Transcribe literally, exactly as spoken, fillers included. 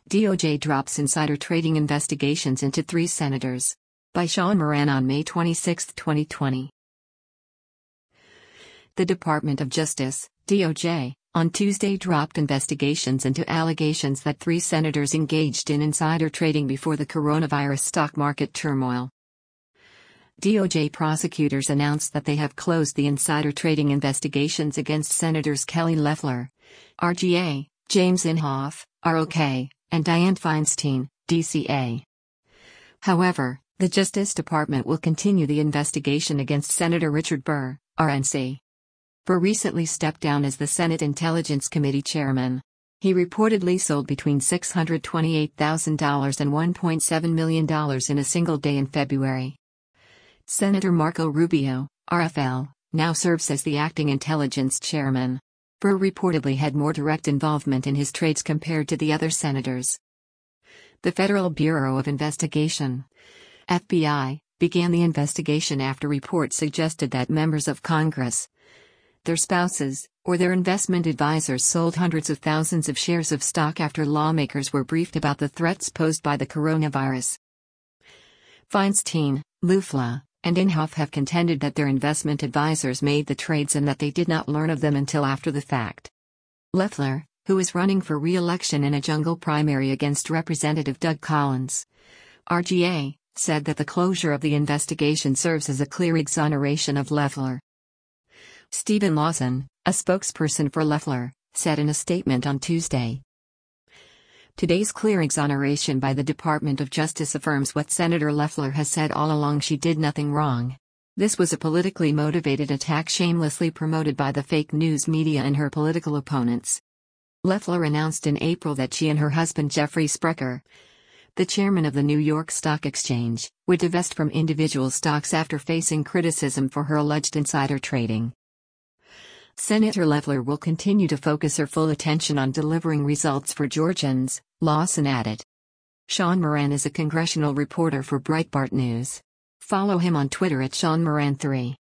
D O J drops insider trading investigations into three senators. By Sean Moran on May twenty-sixth, twenty twenty. The Department of Justice, D O J, on Tuesday dropped investigations into allegations that three senators engaged in insider trading before the coronavirus stock market turmoil. D O J prosecutors announced that they have closed the insider trading investigations against Senators Kelly Loeffler, R G A, James Inhofe, R O K, and Dianne Feinstein, D C A. However, the Justice Department will continue the investigation against Senator Richard Burr, R N C. Burr recently stepped down as the Senate Intelligence Committee chairman. He reportedly sold between six hundred twenty-eight thousand dollars and one point seven million dollars in a single day in February. Senator Marco Rubio, R F L, now serves as the acting intelligence chairman. Burr reportedly had more direct involvement in his trades compared to the other senators. The Federal Bureau of Investigation, F B I, began the investigation after reports suggested that members of Congress, their spouses, or their investment advisors sold hundreds of thousands of shares of stock after lawmakers were briefed about the threats posed by the coronavirus. Feinstein, Loeffler, and Inhofe have contended that their investment advisors made the trades and that they did not learn of them until after the fact. Loeffler, who is running for re-election in a jungle primary against Representative Doug Collins, R G A, said that the closure of the investigation serves as a clear exoneration of Loeffler. Stephen Lawson, a spokesperson for Loeffler, said in a statement on Tuesday, "Today's clear exoneration by the Department of Justice affirms what Senator Loeffler has said all along: she did nothing wrong. This was a politically motivated attack shamelessly promoted by the fake news media and her political opponents." Loeffler announced in April that she and her husband Jeffrey Sprecher, the chairman of the New York Stock Exchange, would divest from individual stocks after facing criticism for her alleged insider trading. Senator Loeffler will continue to focus her full attention on delivering results for Georgians, Lawson added. Sean Moran is a congressional reporter for Breitbart News. Follow him on Twitter at Sean Moran three.